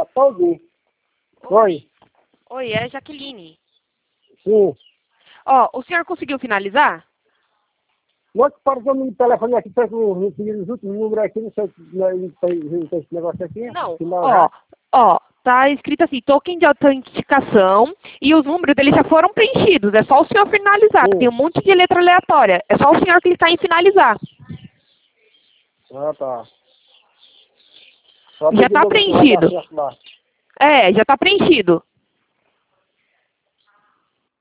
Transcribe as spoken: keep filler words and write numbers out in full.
tá todinho. Oi. Oi, é Jaqueline. Sim. Ó, o senhor conseguiu finalizar? Não é que apareceu no telefone aqui, fez um, os últimos números aqui, não sei se não tem, não tem esse negócio aqui. Não. Final, Ó, ó, tá escrito assim, token de autenticação e os números deles já foram preenchidos. É só o senhor finalizar. Sim. Tem um monte de letra aleatória. É só o senhor clicar em finalizar. Ah, tá. Só Já tá preenchido. É, já tá preenchido.